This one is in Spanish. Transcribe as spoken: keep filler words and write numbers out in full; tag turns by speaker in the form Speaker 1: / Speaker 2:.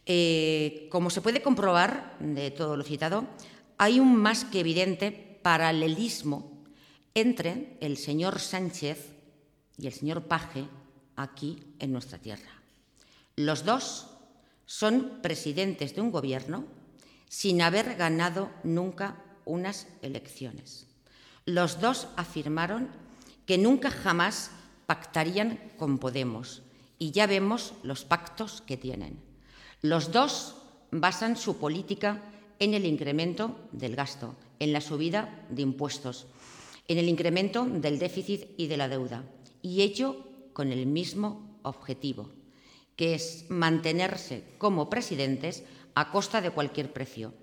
Speaker 1: Eh, como se puede comprobar de todo lo citado, hay un más que evidente paralelismo entre el señor Sánchez y el señor Paje aquí en nuestra tierra. Los dos son presidentes de un gobierno sin haber ganado nunca unas elecciones. Los dos afirmaron que nunca jamás pactarían con Podemos y ya vemos los pactos que tienen. Los dos basan su política en el incremento del gasto, en la subida de impuestos, en el incremento del déficit y de la deuda, y ello con el mismo objetivo, que es mantenerse como presidentes a costa de cualquier precio,